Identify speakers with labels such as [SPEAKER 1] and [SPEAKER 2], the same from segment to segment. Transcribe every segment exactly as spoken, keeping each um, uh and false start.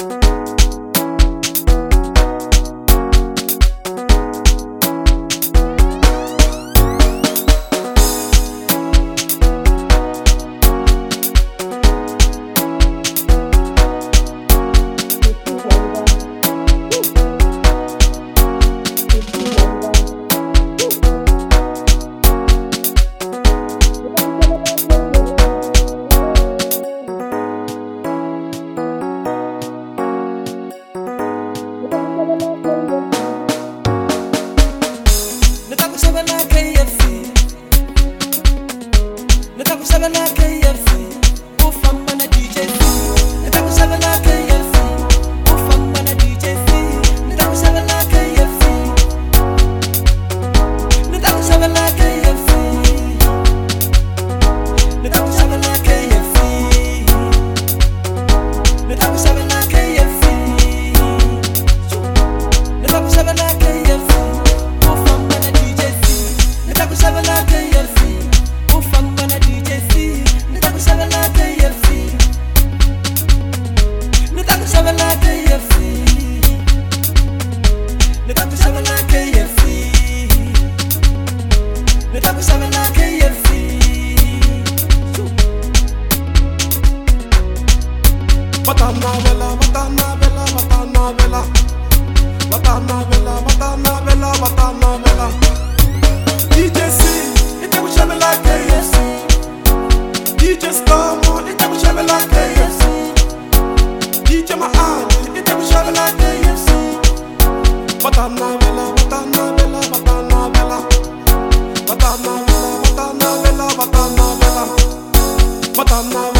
[SPEAKER 1] Matana vela, matana vela, matana vela, matana vela, matana vela, matana vela. D J C, ite kushame la K F C. D J Stamo, ite kushame la K F C. D J Maani, ite kushame la K F C. Matana vela, matana vela, matana vela, matana vela, matana vela, matana vela, matana vela.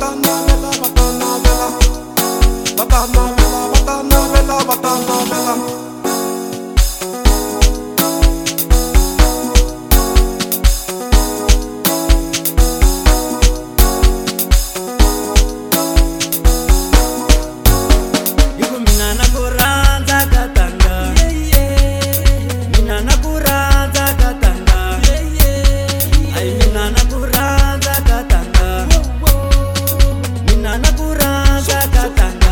[SPEAKER 1] Matana vela, matana vela, matana vela.
[SPEAKER 2] Yuko mina nakuranza katanga, mina nakuranza katanga, ay mina nakuranza katanga, mina nakuranza katanga.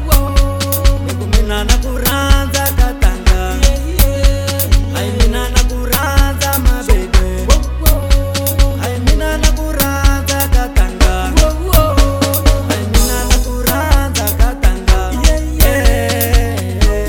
[SPEAKER 2] Mina nakuranza katanga, ay mina nakuranza my baby, ay mina nakuranza katanga, ay mina nakuranza katanga, yeah.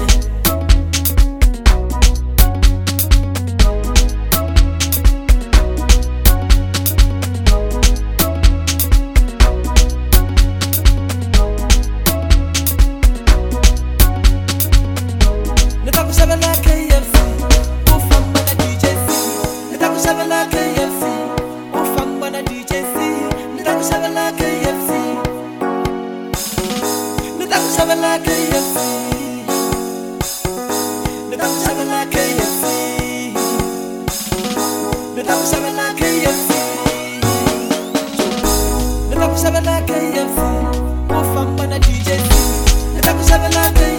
[SPEAKER 3] Nitakusabela K F C, ufamba na D J C. Nitakusabela K F C, ufamba na D J C. Nitakusabela K F C, nitakusabela K F C, nitakusabela K F C, nitakusabela K F C, nitakusabela K F C, ufamba na D J C. Nitakusabela K F C.